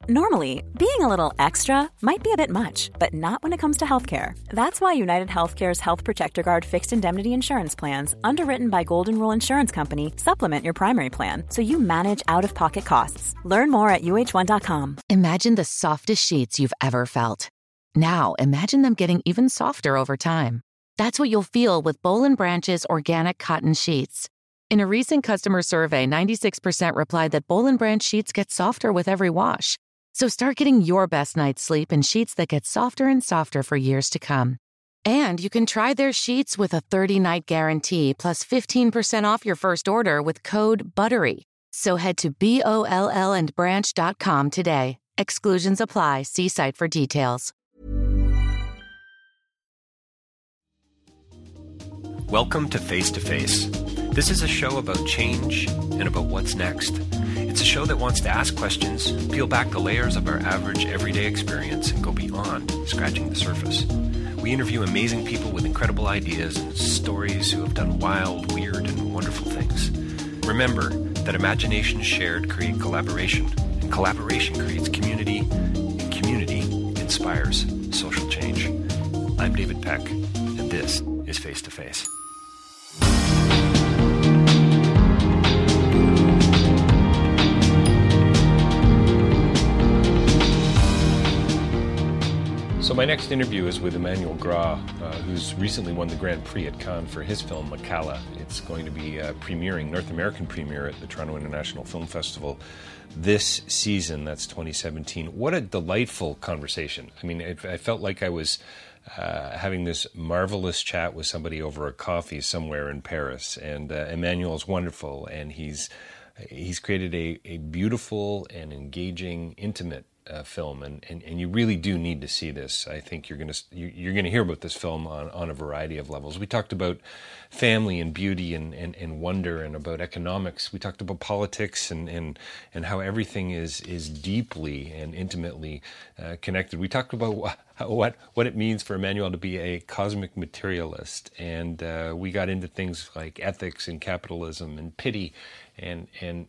Normally, being a little extra might be a bit much, but not when it comes to healthcare. That's why United Healthcare's Health Protector Guard fixed indemnity insurance plans, underwritten by Golden Rule Insurance Company, supplement your primary plan so you manage out-of-pocket costs. Learn more at uh1.com. Imagine the softest sheets you've ever felt. Now, imagine them getting even softer over time. That's what you'll feel with Boll & Branch's organic cotton sheets. In a recent customer survey, 96% replied that Boll & Branch sheets get softer with every wash. So start getting your best night's sleep in sheets that get softer and softer for years to come. And you can try their sheets with a 30-night guarantee plus 15% off your first order with code BUTTERY. So head to BOLLandbranch.com today. Exclusions apply. See site for details. Welcome to Face to Face. This is a show about change and about what's next. It's a show that wants to ask questions, peel back the layers of our average everyday experience, and go beyond scratching the surface. We interview amazing people with incredible ideas and stories who have done wild, weird, and wonderful things. Remember that imagination shared creates collaboration, and collaboration creates community, and community inspires social change. I'm David Peck, and this is Face to Face. So my next interview is with Emmanuel Gras, who's recently won the Grand Prix at Cannes for his film Makala. It's going to be premiering, North American premiere at the Toronto International Film Festival this season. That's 2017. What a delightful conversation. I mean, I felt like I was having this marvelous chat with somebody over a coffee somewhere in Paris. And Emmanuel's wonderful, and he's created a beautiful and engaging, intimate film, and you really do need to see this. I think you're gonna hear about this film on a variety of levels. We talked about family and beauty and wonder, and about economics. We talked about politics and how everything is deeply and intimately connected. We talked about what it means for Emmanuel to be a cosmic materialist, and we got into things like ethics and capitalism and pity and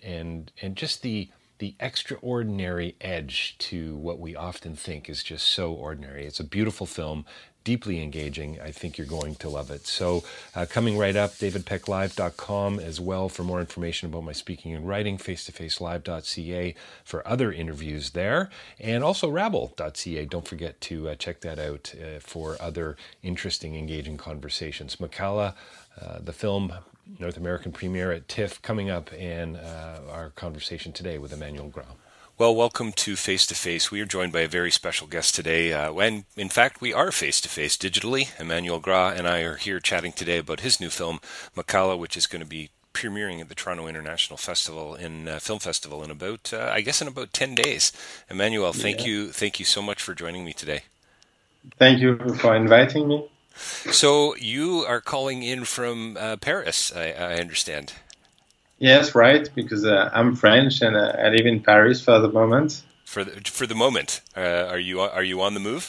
just the extraordinary edge to what we often think is just so ordinary. It's a beautiful film, deeply engaging. I think you're going to love it. So coming right up, davidpecklive.com as well for more information about my speaking and writing, facetofacelive.ca for other interviews there, and also rabble.ca. Don't forget to check that out for other interesting, engaging conversations. Makala, the film, North American premiere at TIFF coming up, and our conversation today with Emmanuel Gras. Well, welcome to Face to Face. We are joined by a very special guest today. When, in fact, we are face to face digitally. Emmanuel Gras and I are here chatting today about his new film, Makala, which is going to be premiering at the Toronto International Festival Film Festival in about 10 days. Emmanuel, thank you so much for joining me today. Thank you for inviting me. So you are calling in from Paris, I understand. Yes, right, because I'm French and I live in Paris for the moment. For the moment, are you on the move?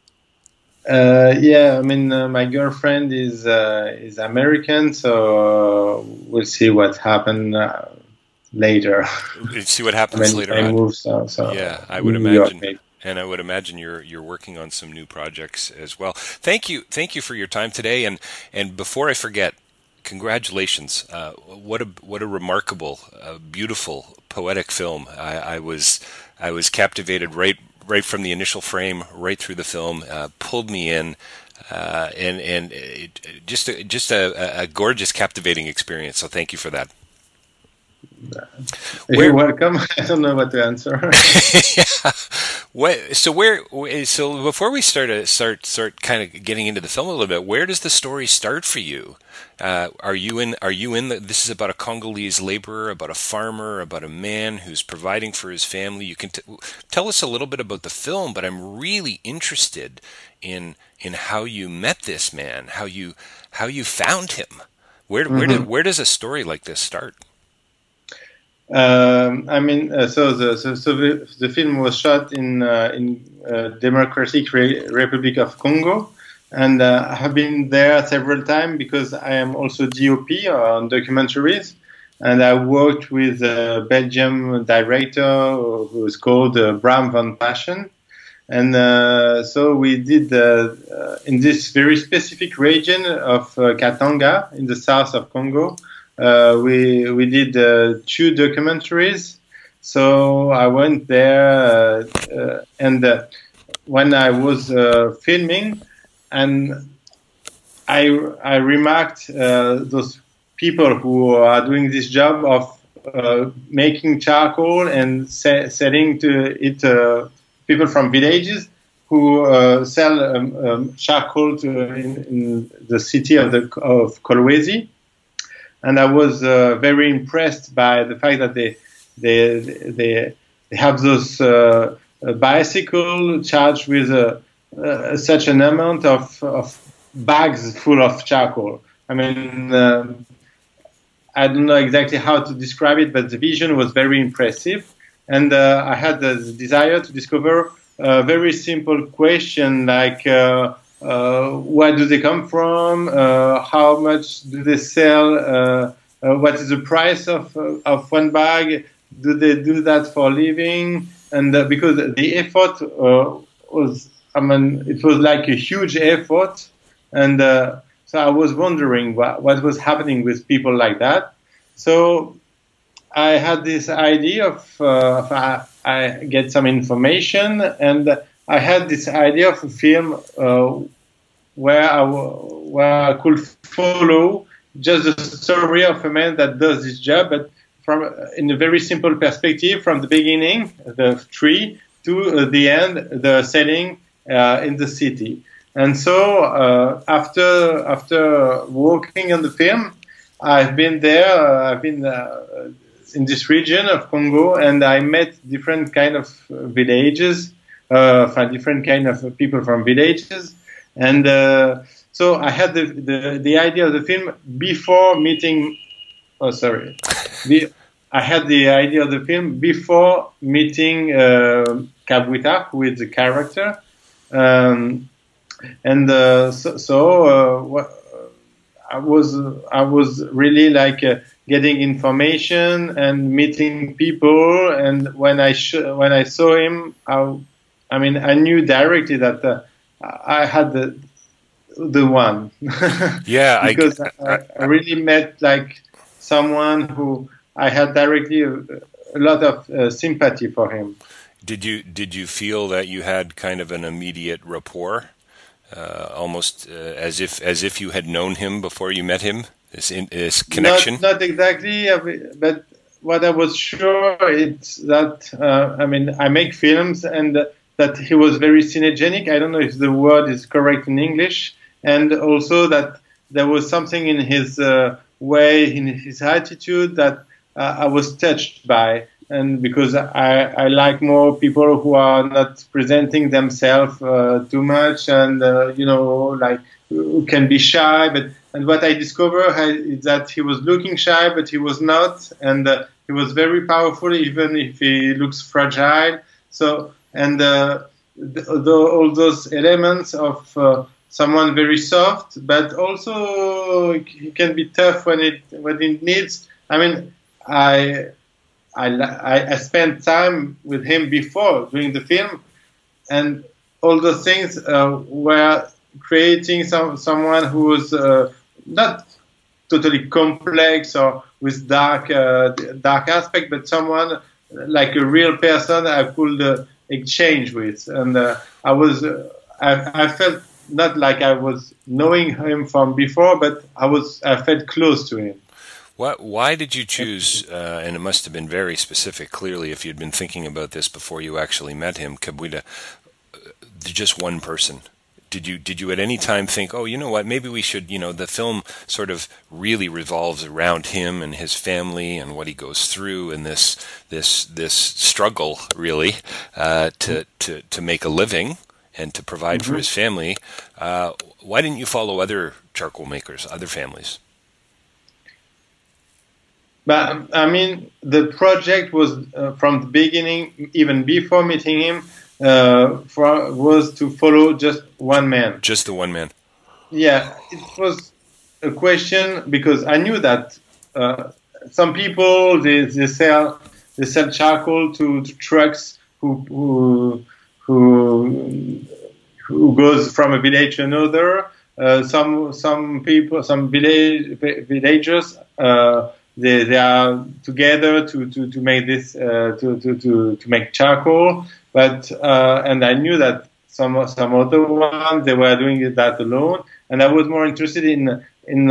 Yeah, I mean, my girlfriend is American, so we'll see what happens later. We'll see what happens later on. Move, so yeah, I would imagine. York, and I would imagine you're working on some new projects as well. Thank you for your time today. And before I forget, congratulations! What a remarkable, beautiful, poetic film. I was captivated right from the initial frame, right through the film. Pulled me in, and just a gorgeous, captivating experience. So thank you for that. You're welcome. I don't know what to answer. Yeah. So before we start kind of getting into the film a little bit, where does the story start for you? Are you in this is about a Congolese laborer, about a farmer, about a man who's providing for his family. You can tell us a little bit about the film, but I'm really interested in how you met this man, how you found him. Where does a story like this start? So the film was shot in Democratic Republic of Congo, and I have been there several times because I am also DOP on documentaries. and I worked with a Belgian director who is called Bram van Paschen. And so we did in this very specific region of Katanga in the south of Congo. We did 2 documentaries. So I went there, and when I was filming, and I remarked those people who are doing this job of making charcoal and selling to it people from villages who sell charcoal in the city of Kolwezi. And I was very impressed by the fact that they have those bicycle charged with such an amount of bags full of charcoal. I mean, I don't know exactly how to describe it, but the vision was very impressive. And I had the desire to discover a very simple question like, where do they come from? How much do they sell? What is the price of one bag? Do they do that for a living? And because the effort was, it was like a huge effort. And so I was wondering what was happening with people like that. So I had this idea of I get some information, and I had this idea of a film where I could follow just the story of a man that does this job, but in a very simple perspective, from the beginning, the tree, to the end, the setting in the city. And so after working on the film, I've been there. I've been in this region of Congo, and I met different kind of villages, different kind of people from villages, and so I had the idea of the film before meeting. Oh, sorry. I had the idea of the film before meeting Kabwita, who is the character, I was really like getting information and meeting people, and when I saw him, I knew directly that I had the one. Yeah, because I really met like someone who I had directly a lot of sympathy for him. Did you feel that you had kind of an immediate rapport, almost as if you had known him before you met him? This connection. Not exactly, but what I was sure is that I make films, and that he was very cinegenic. I don't know if the word is correct in English, and also that there was something in his way, in his attitude that I was touched by. And because I like more people who are not presenting themselves too much, and like who can be shy. And what I discovered is that he was looking shy, but he was not, and he was very powerful, even if he looks fragile. So all those elements of someone very soft, but also he can be tough when it needs. I mean, I spent time with him before doing the film, and all those things were creating someone who was not totally complex or with dark aspect, but someone like a real person I could exchange with. And I felt not like I was knowing him from before, but I felt close to him. Why did you choose, and it must have been very specific, clearly, if you'd been thinking about this before you actually met him, Kabwita, just one person? Did you at any time think, oh, you know what, maybe we should, the film sort of really revolves around him and his family and what he goes through and this struggle, really, to make a living and to provide for his family. Why didn't you follow other charcoal makers, other families? But the project was from the beginning, even before meeting him, was to follow just one man. Just the one man. Yeah, it was a question because I knew that some people they sell charcoal to trucks who goes from a village to another. Some people, some villagers, they are together to make this to make charcoal. But and I knew that some other ones they were doing that alone, and I was more interested in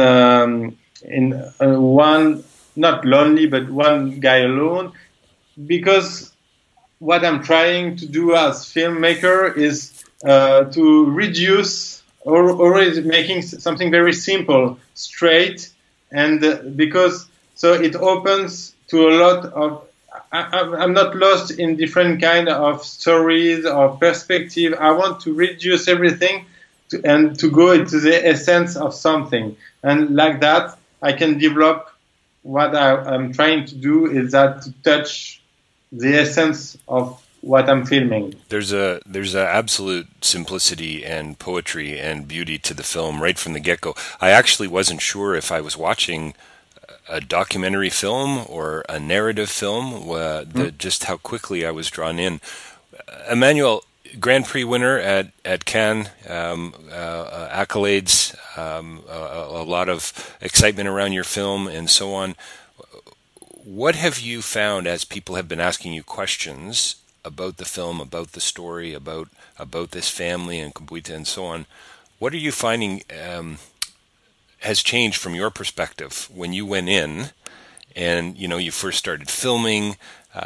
one, not lonely, but one guy alone, because what I'm trying to do as filmmaker is to reduce or is making something very simple, straight, and because so it opens to a lot of. I'm not lost in different kind of stories or perspective. I want to reduce everything and to go into the essence of something, and like that, I can develop what I'm trying to do is that to touch the essence of what I'm filming. There's a absolute simplicity and poetry and beauty to the film right from the get-go. I actually wasn't sure if I was watching a documentary film or a narrative film, just how quickly I was drawn in. Emmanuel, Grand Prix winner at Cannes, accolades, a lot of excitement around your film and so on. What have you found as people have been asking you questions about the film, about the story, about this family and Kumbwita and so on? What are you finding has changed from your perspective when you went in and you first started filming?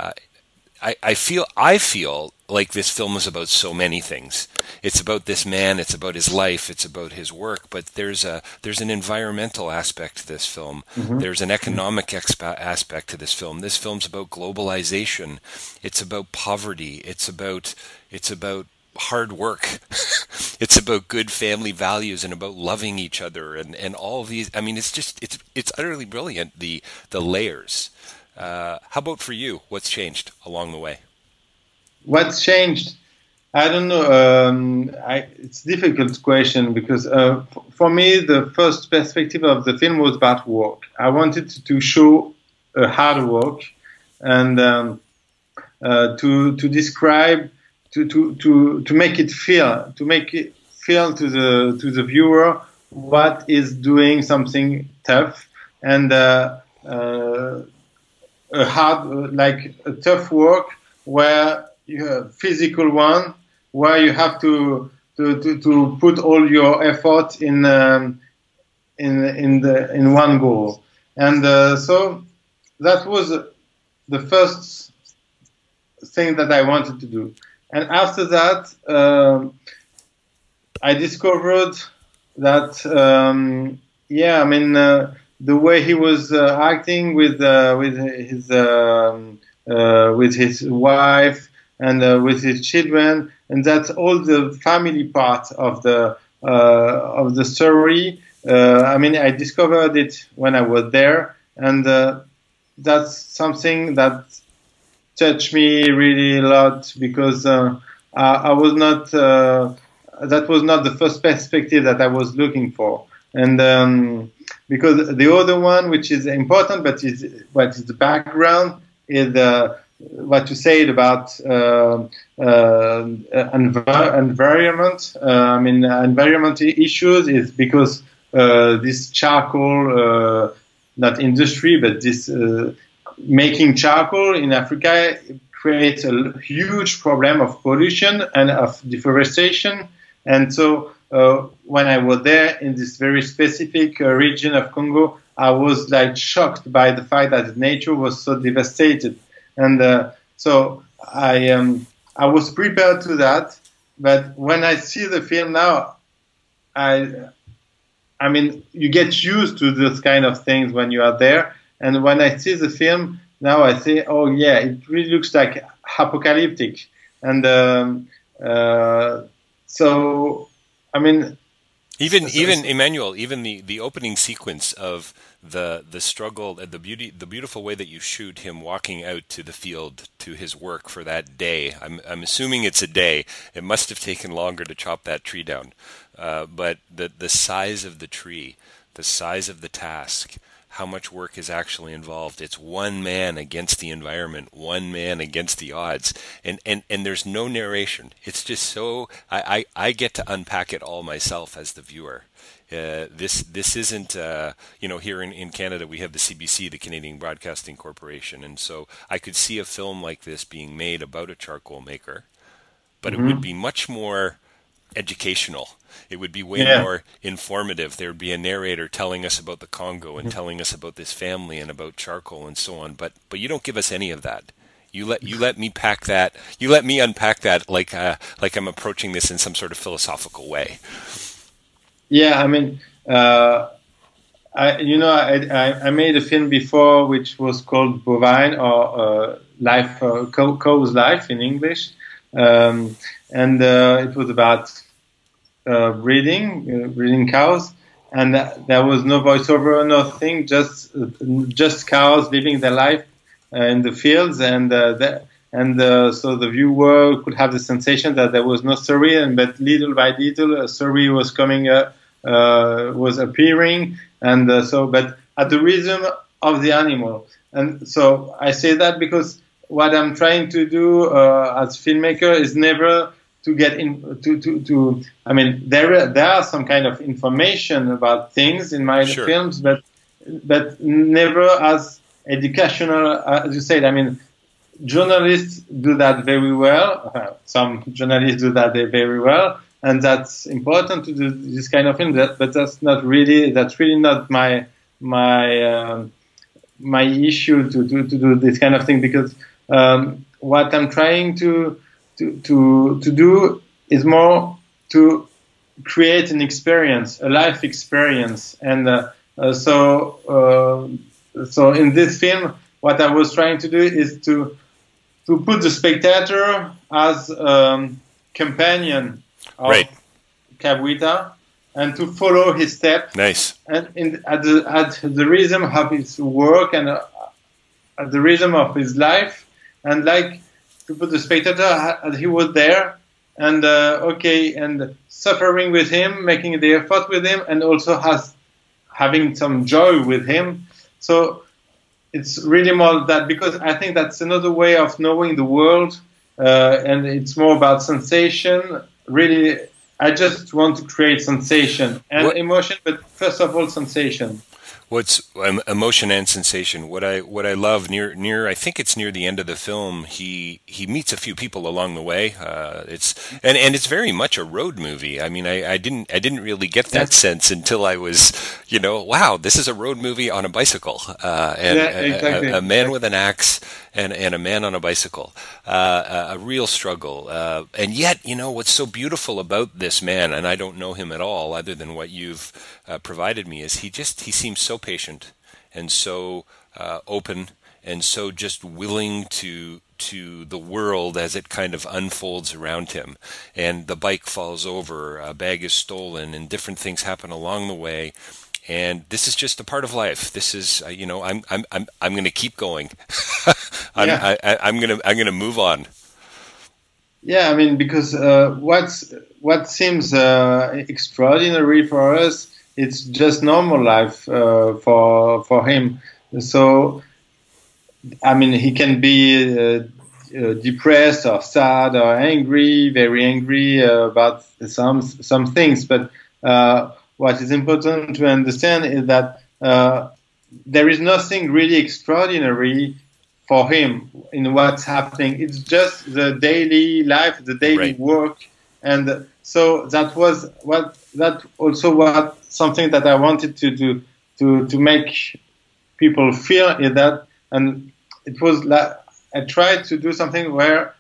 I feel like this film is about so many things. It's about this man, it's about his life, it's about his work, but there's an environmental aspect to this film. Mm-hmm. There's an economic aspect to this film. This film's about globalization. It's about poverty. It's about hard work. It's about good family values and about loving each other and all of these. I mean, it's utterly brilliant, the layers. How about for you? What's changed along the way? What's changed? I don't know. It's a difficult question because for me, the first perspective of the film was about work. I wanted to show hard work and to describe, to make it feel to the viewer what is doing something tough and a hard, like a tough work where you have physical one, where you have to put all your effort in one goal, and so that was the first thing that I wanted to do. And after that, I discovered that the way he was acting with his wife and with his children, and that's all the family part of the story. I discovered it when I was there, and that's something that touched me really a lot because I was not. That was not the first perspective that I was looking for, and because the other one, which is important, but what is the background, is what you said about environment. Environmental issues is because this charcoal, not industry, but this making charcoal in Africa creates a huge problem of pollution and of deforestation. And so when I was there in this very specific region of Congo, I was like shocked by the fact that nature was so devastated. And so I was prepared to that. But when I see the film now, you get used to those kind of things when you are there. And when I see the film now, I say, oh yeah, it really looks like apocalyptic. And even Emmanuel, even the opening sequence of the struggle, the beautiful way that you shoot him walking out to the field to his work for that day. I'm assuming it's a day. It must have taken longer to chop that tree down, but the size of the tree, the size of the task, how much work is actually involved. It's one man against the environment, one man against the odds, and there's no narration. It's just so I get to unpack it all myself as the viewer. This isn't here in Canada we have the CBC, the Canadian Broadcasting Corporation, and so I could see a film like this being made about a charcoal maker, but it would be much more educational. It would be way more informative. There would be a narrator telling us about the Congo and telling us about this family and about charcoal and so on. But you don't give us any of that. You let me pack that. You let me unpack that like I'm approaching this in some sort of philosophical way. Yeah, I mean, I made a film before which was called Bovine, or Life, Cow's Life in English. And it was about breeding cows, and there was no voiceover, nothing, just cows living their life in the fields, so the viewer could have the sensation that there was no story, but little by little a story was coming, was appearing, but at the rhythm of the animal. And so I say that because what I'm trying to do as filmmaker is never to get in I mean, there are some kind of information about things in my films, but never as educational as you said. I mean, journalists do that very well. Some journalists do that very well, and that's important to do this kind of film. But that's really not my issue to do this kind of thing, because what I'm trying to do is more to create an experience, a life experience, and so in this film, what I was trying to do is to put the spectator as companion of Kabuita and to follow his step. Nice. And at the rhythm of his work and at the rhythm of his life, and like to put the spectator as he was there, and and suffering with him, making the effort with him, and also having some joy with him. So it's really more that, because I think that's another way of knowing the world, and it's more about sensation. Really, I just want to create sensation and emotion, but first of all, sensation. What's emotion and sensation? What I love near I think it's near the end of the film. He meets a few people along the way. It's very much a road movie. I mean, I didn't really get that sense until I was, wow, this is a road movie on a bicycle, exactly. A man with an axe and a man on a bicycle, a real struggle. And yet, what's so beautiful about this man, and I don't know him at all, other than what you've provided me, is he seems so patient and so open and so just willing to the world as it kind of unfolds around him. And the bike falls over, a bag is stolen, and different things happen along the way. And this is just a part of life. This is, I'm going to keep going. I'm going to move on. Yeah, I mean, because what seems extraordinary for us, it's just normal life for him. So, I mean, he can be depressed or sad or angry, very angry about some things. But what is important to understand is that there is nothing really extraordinary for him in what's happening. It's just the daily life, the daily work, and so that was something that I wanted to do to make people feel is that, and it was like I tried to do something where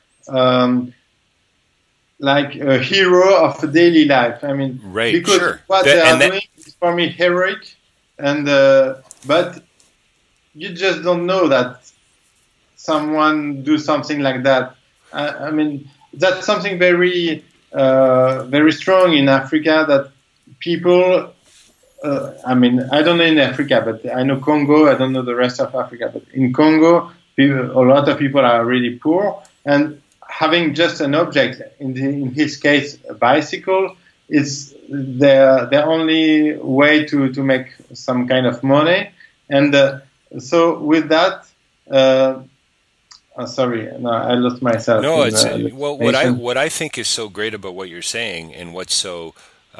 like a hero of a daily life. I mean, because what they are doing is for me heroic, and but you just don't know that someone do something like that. I mean, that's something very very strong in Africa, that people, I mean, I don't know in Africa, but I know Congo, I don't know the rest of Africa, but in Congo, a lot of people are really poor, and having just an object, in his case, a bicycle, is their only way to make some kind of money. And so with that, sorry, no, I lost myself. No, it's well. What I think is so great about what you're saying, and what's so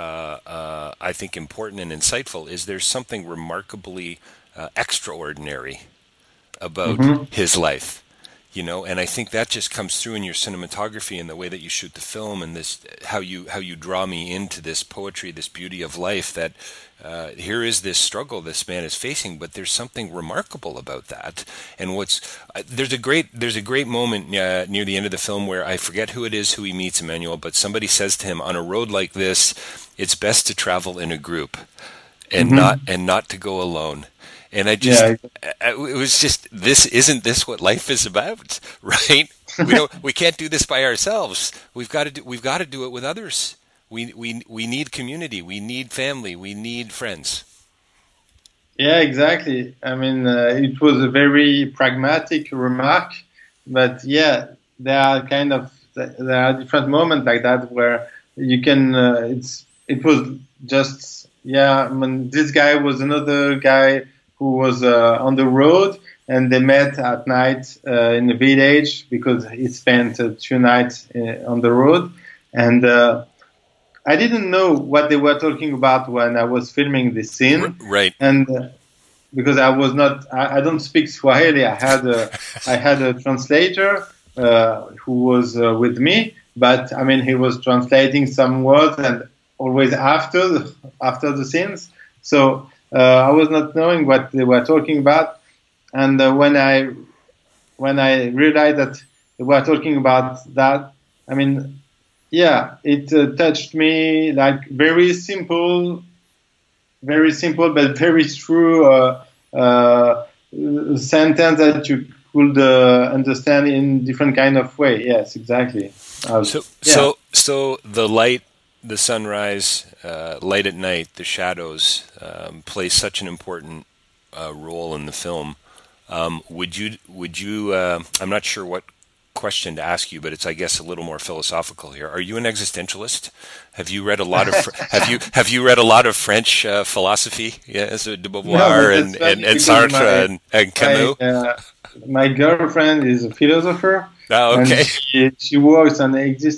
I think important and insightful, is there's something remarkably extraordinary about his life. And I think that just comes through in your cinematography and the way that you shoot the film, and this how you draw me into this poetry, this beauty of life. That here is this struggle this man is facing, but there's something remarkable about that. And there's a great moment near the end of the film where I forget who it is who he meets, Emmanuel, but somebody says to him, on a road like this, it's best to travel in a group and not to go alone. And it was just, isn't this what life is about, right? We can't do this by ourselves. We've got to do it with others. We need community. We need family. We need friends. Yeah, exactly. I mean, it was a very pragmatic remark, but yeah, there are different moments like that where you can. It was just I mean, this guy was another guy who was on the road, and they met at night in the village because he spent 2 nights on the road. And I didn't know what they were talking about when I was filming this scene. Right. And because I don't speak Swahili, I had a translator who was with me, but I mean, he was translating some words and always after the scenes. So I was not knowing what they were talking about, and when I realized that they were talking about that, I mean, it touched me, like very simple but very true sentence that you could understand in different kind of way. Yes, exactly. So the light. The sunrise, light at night, the shadows play such an important role in the film. Would you? I'm not sure what question to ask you, but it's, I guess, a little more philosophical here. Are you an existentialist? Have you read a lot of have you read a lot of French philosophy? Yes, de Beauvoir and Sartre and Camus. My girlfriend is a philosopher. Oh, okay. And she works on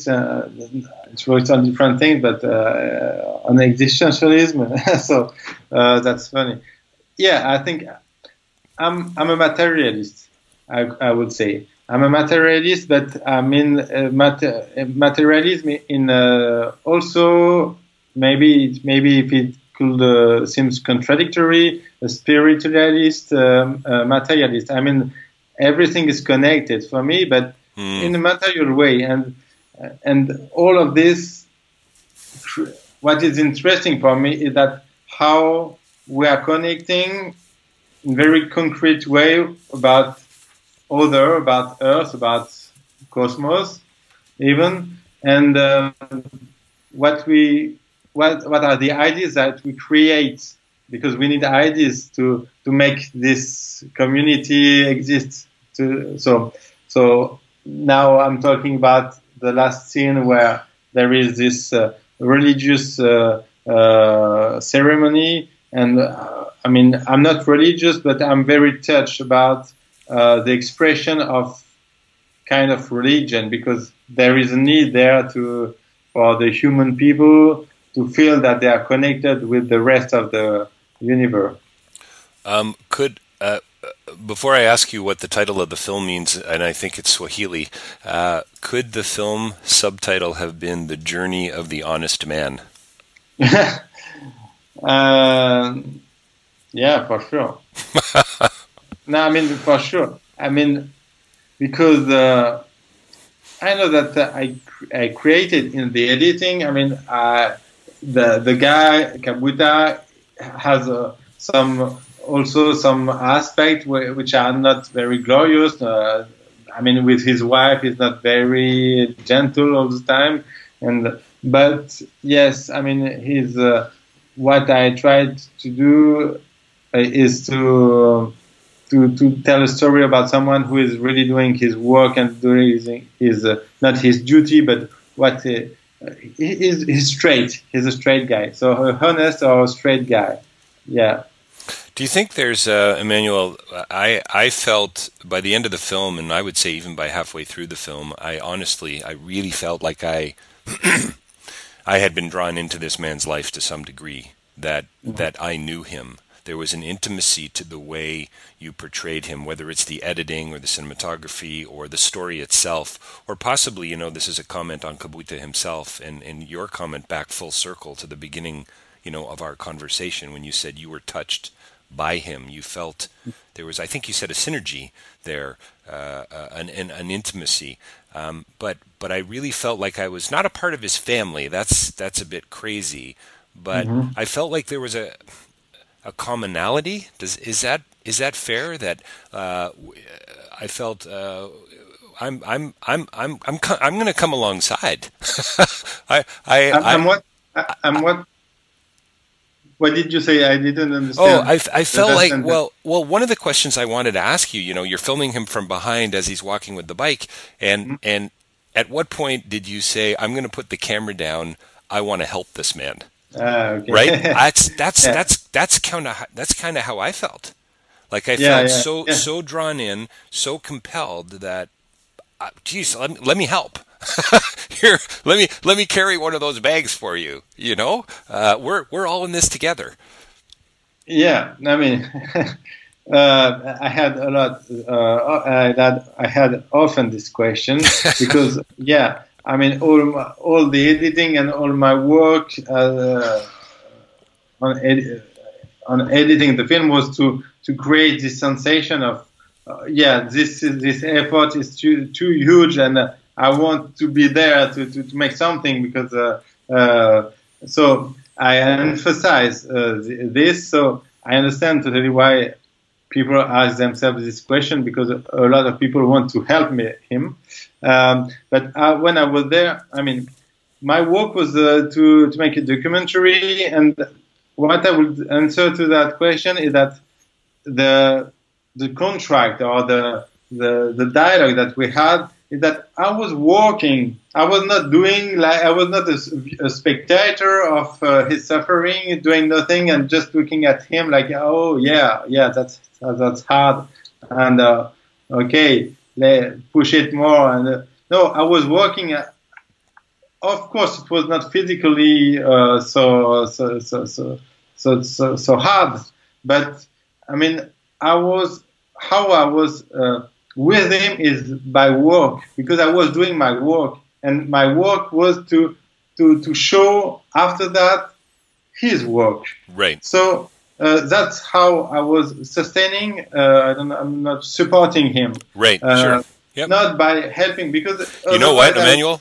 she works on different things, but on existentialism. So that's funny. Yeah, I think I'm a materialist. I would say I'm a materialist, but I mean materialism in also maybe if it could seems contradictory, a spiritualist, materialist. I mean, everything is connected for me, but in a material way, and all of this. What is interesting for me is that how we are connecting in very concrete way about about Earth, about cosmos, even, and what are the ideas that we create, because we need ideas to make this community exist. So now I'm talking about the last scene where there is this religious ceremony, and I mean, I'm not religious, but I'm very touched about the expression of kind of religion, because there is a need there for the human people to feel that they are connected with the rest of the universe. Before I ask you what the title of the film means, and I think it's Swahili, could the film subtitle have been The Journey of the Honest Man? Yeah, for sure. No, I mean, for sure. I mean, because I know that I created in the editing. I mean, the guy Kabuta has some aspect which are not very glorious. I mean, with his wife, he's not very gentle all the time. But yes, I mean, he's what I tried to do is to tell a story about someone who is really doing his work and doing his not his duty, but what he's straight. He's a straight guy, so honest or straight guy. Yeah. Do you think there's, Emmanuel, I felt by the end of the film, and I would say even by halfway through the film, I really felt like I had been drawn into this man's life to some degree, that I knew him. There was an intimacy to the way you portrayed him, whether it's the editing or the cinematography or the story itself, or possibly, this is a comment on Kabuta himself and your comment back full circle to the beginning, of our conversation when you said you were touched by him. You felt there was, I think you said, a synergy there, an intimacy. But I really felt like I was not a part of his family. That's a bit crazy, but I felt like there was a commonality. Is that fair? That I felt I'm going to come alongside. What did you say? I didn't understand. Oh, I felt like, well, one of the questions I wanted to ask you, you're filming him from behind as he's walking with the bike, and at what point did you say, I'm going to put the camera down, I want to help this man? Okay. Right? That's kind of how I felt. Like I felt so drawn in, so compelled that, geez, let me help. Here, let me carry one of those bags for you. We're all in this together. Yeah, I mean, I had a lot. I had often this question because, I mean, all the editing and all my work on editing the film was to create this sensation of, this effort is too huge, and I want to be there to make something, because so I emphasize this. So I understand totally why people ask themselves this question, because a lot of people want to help him. But when I was there, I mean, my work was to make a documentary, and what I would answer to that question is that the contract or the dialogue that we had is that I was working. I was not a spectator of his suffering, doing nothing and just looking at him like, oh yeah, that's hard, and okay, push it more. And no, I was working. Of course, it was not physically so hard, but I mean, I was with him is by work, because I was doing my work, and my work was to show after that his work. Right. So that's how I was sustaining. I'm not supporting him. Right. Sure. Yep. Not by helping, because you know what, Emmanuel?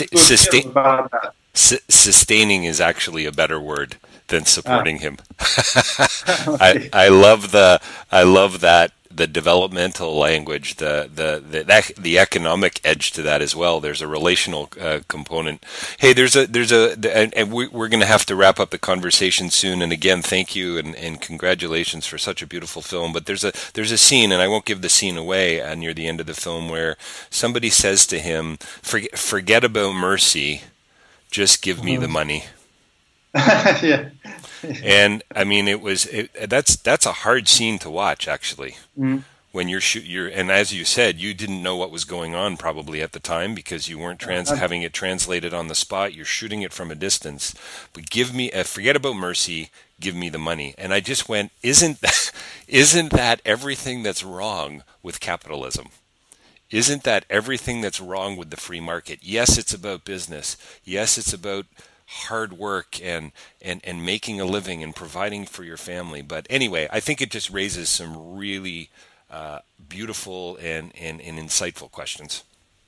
Sustaining is actually a better word than supporting him. Okay. I love that. The developmental language, the economic edge to that as well. There's a relational component. Hey, and we're going to have to wrap up the conversation soon. And again, thank you and congratulations for such a beautiful film. But there's a scene, and I won't give the scene away, near the end of the film, where somebody says to him, "Forget about mercy, just give me the money." Yeah. And I mean, that's a hard scene to watch, actually. When and as you said, you didn't know what was going on probably at the time, because you weren't having it translated on the spot. You're shooting it from a distance. But forget about mercy, give me the money. And I just went, isn't that everything that's wrong with capitalism? Isn't that everything that's wrong with the free market? Yes, it's about business. Yes, it's about hard work and making a living and providing for your family. But anyway, I think it just raises some really beautiful and insightful questions.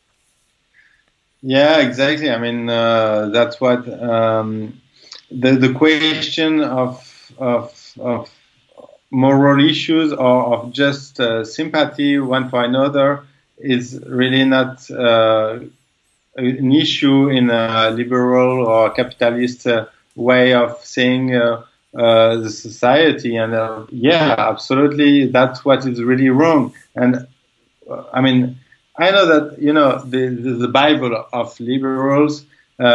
Yeah, exactly. I mean, that's what the question of moral issues or of just sympathy one for another is really not an issue in a liberal or capitalist way of seeing the society. And absolutely, that's what is really wrong. And I mean, I know that the Bible of liberals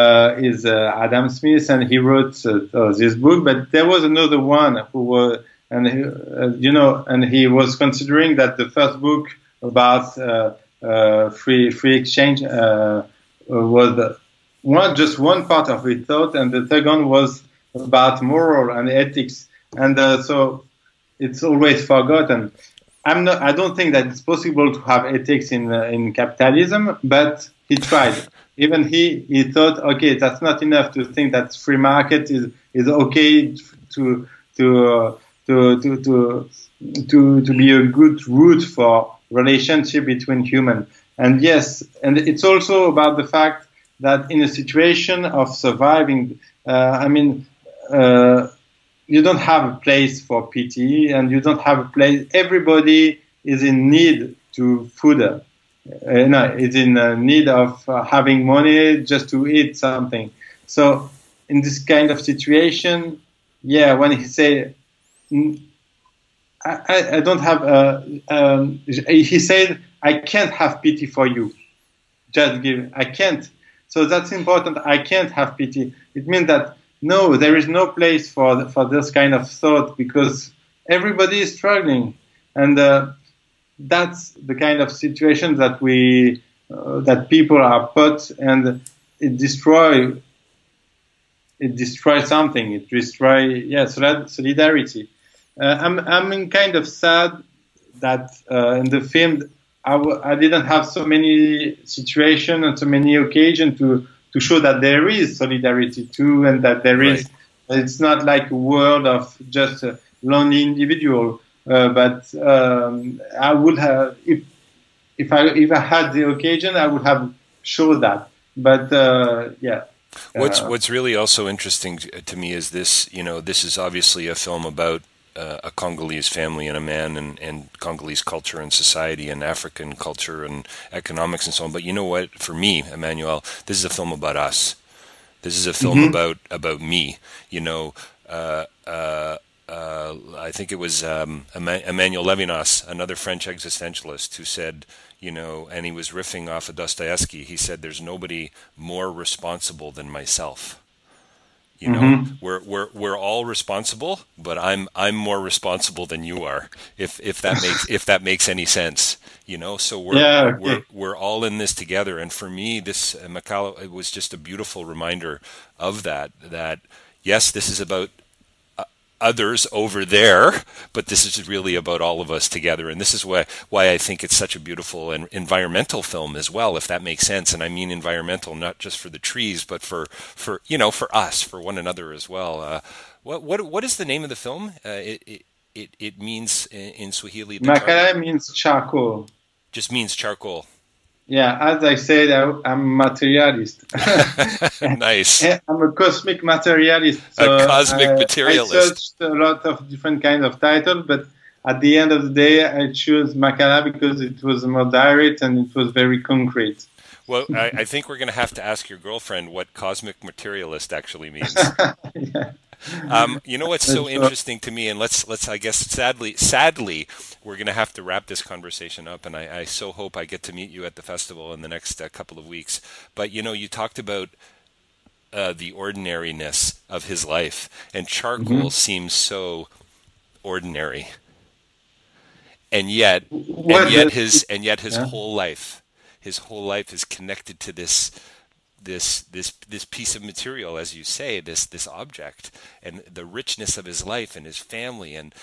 is Adam Smith, and he wrote this book. But there was another one who and and he was considering that the first book about free exchange was just one part of his thought, and the second was about moral and ethics, and so it's always forgotten. I don't think that it's possible to have ethics in capitalism, but he tried. Even he thought, okay, that's not enough to think that free market is okay to be a good route for relationship between humans. And yes, and it's also about the fact that in a situation of surviving, you don't have a place for pity, and you don't have a place. Everybody is in need to food. Is in need of having money just to eat something. So in this kind of situation, when he said, I don't have, he said, I can't have pity for you. Just give, I can't. So that's important. I can't have pity. It means that no, there is no place for this kind of thought, because everybody is struggling, and that's the kind of situation that that people are put, and it destroys something. It destroys solidarity. I'm kind of sad that in the film I didn't have so many situations and so many occasions to show that there is solidarity too, and that there is. It's not like a world of just a lonely individual. But I would have, if I had the occasion, I would have shown that. But What's really also interesting to me is this. This is obviously a film about a Congolese family and a man, and Congolese culture and society and African culture and economics and so on. But you know what? For me, Emmanuel, this is a film about us. This is a film about me. I think it was Emmanuel Levinas, another French existentialist, who said, and he was riffing off of Dostoevsky. He said, "There's nobody more responsible than myself." We're all responsible, but I'm more responsible than you are. If that makes any sense, So we're all in this together. And for me, this Makala, it was just a beautiful reminder of that. That yes, this is about others over there, but this is really about all of us together. And this is why I think it's such a beautiful and environmental film as well, if that makes sense. And I mean environmental, not just for the trees, but for us, for one another as well. What is the name of the film? It means in Swahili. Makala means charcoal. Just means charcoal. Yeah, as I said, I'm a materialist. Nice. I'm a cosmic materialist. So a cosmic materialist. I searched a lot of different kinds of titles, but at the end of the day, I chose Makala because it was more direct and it was very concrete. Well, I think we're going to have to ask your girlfriend what cosmic materialist actually means. Yeah. What's so interesting to me, and let's I guess sadly we're going to have to wrap this conversation up, and I so hope I get to meet you at the festival in the next couple of weeks. But you talked about the ordinariness of his life, and charcoal seems so ordinary, and yet his whole life is connected to this piece of material, as you say, this object, and the richness of his life and his family. And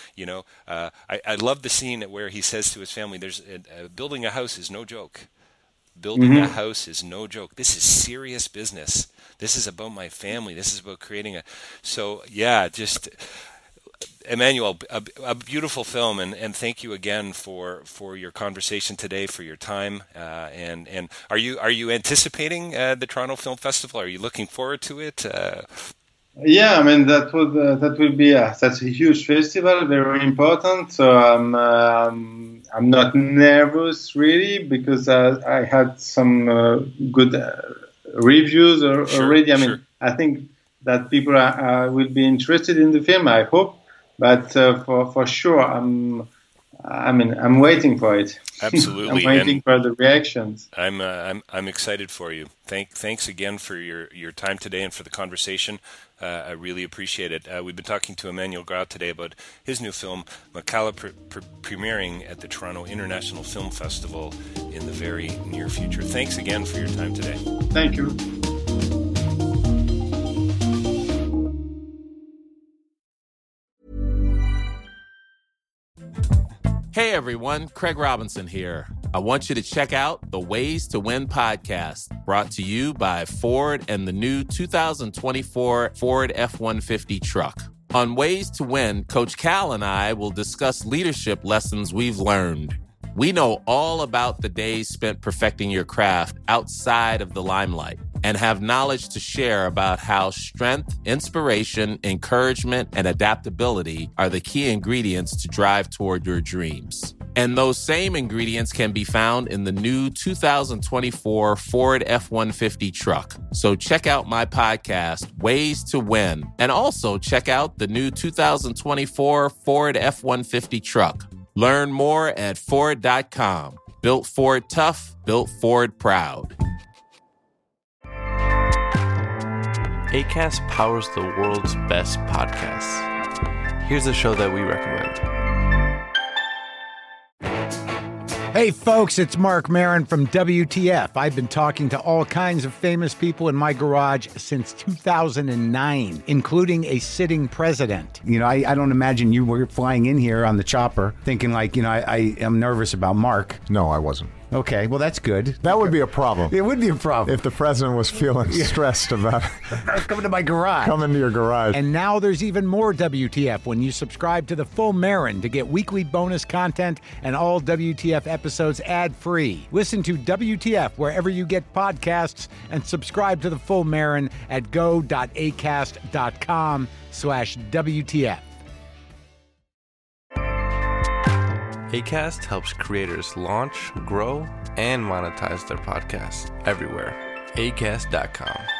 I love the scene where he says to his family, "There's building a house is no joke. Building a house is no joke. This is serious business. This is about my family. This is about creating a." So just Emmanuel, a beautiful film, and thank you again for your conversation today, for your time, and are you anticipating the Toronto Film Festival? Are you looking forward to it? Yeah, I mean that will be such a huge festival, very important. So I'm not nervous really, because I had some good reviews already. I think that people will be interested in the film. I hope. But for sure, I'm waiting for it. Absolutely. I'm waiting for the reactions. I'm excited for you. Thanks again for your time today and for the conversation. I really appreciate it. We've been talking to Emmanuel Gras today about his new film, Makala, premiering at the Toronto International Film Festival in the very near future. Thanks again for your time today. Thank you. Hey everyone, Craig Robinson here. I want you to check out the Ways to Win podcast, brought to you by Ford and the new 2024 Ford F-150 truck. On Ways to Win, Coach Cal and I will discuss leadership lessons we've learned. We know all about the days spent perfecting your craft outside of the limelight and have knowledge to share about how strength, inspiration, encouragement, and adaptability are the key ingredients to drive toward your dreams. And those same ingredients can be found in the new 2024 Ford F-150 truck. So check out my podcast, Ways to Win, and also check out the new 2024 Ford F-150 truck. Learn more at Ford.com. Built Ford tough, built Ford proud. Acast powers the world's best podcasts. Here's a show that we recommend. Hey folks, it's Marc Maron from WTF. I've been talking to all kinds of famous people in my garage since 2009, including a sitting president. You know, I don't imagine you were flying in here on the chopper thinking like, you know, I am nervous about Mark. No, I wasn't. Okay, well, that's good. That would be a problem. It would be a problem. If the president was feeling stressed about coming to my garage. Coming to your garage. And now there's even more WTF when you subscribe to the Full Marin to get weekly bonus content and all WTF episodes ad-free. Listen to WTF wherever you get podcasts and subscribe to the Full Marin at go.acast.com/WTF. Acast helps creators launch, grow, and monetize their podcasts everywhere. Acast.com.